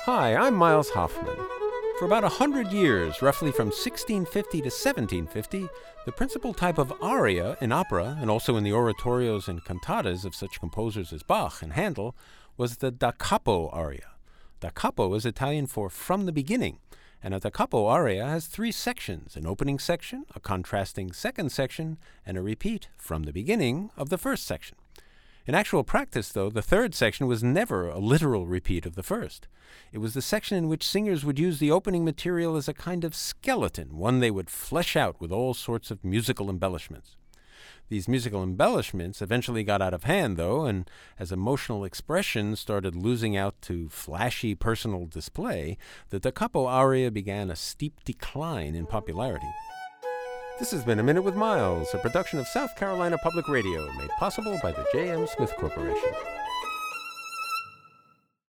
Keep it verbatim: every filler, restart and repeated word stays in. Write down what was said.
Hi, I'm Miles Hoffman. For about a hundred years, roughly from sixteen fifty to seventeen fifty, the principal type of aria in opera, and also in the oratorios and cantatas of such composers as Bach and Handel, was the da capo aria. Da capo is Italian for from the beginning, and a da capo aria has three sections: an opening section, a contrasting second section, and a repeat from the beginning of the first section. In actual practice, though, the third section was never a literal repeat of the first. It was the section in which singers would use the opening material as a kind of skeleton, one they would flesh out with all sorts of musical embellishments. These musical embellishments eventually got out of hand, though, and as emotional expression started losing out to flashy personal display, the da capo aria began a steep decline in popularity. This has been A Minute with Miles, a production of South Carolina Public Radio, made possible by the J M. Smith Corporation.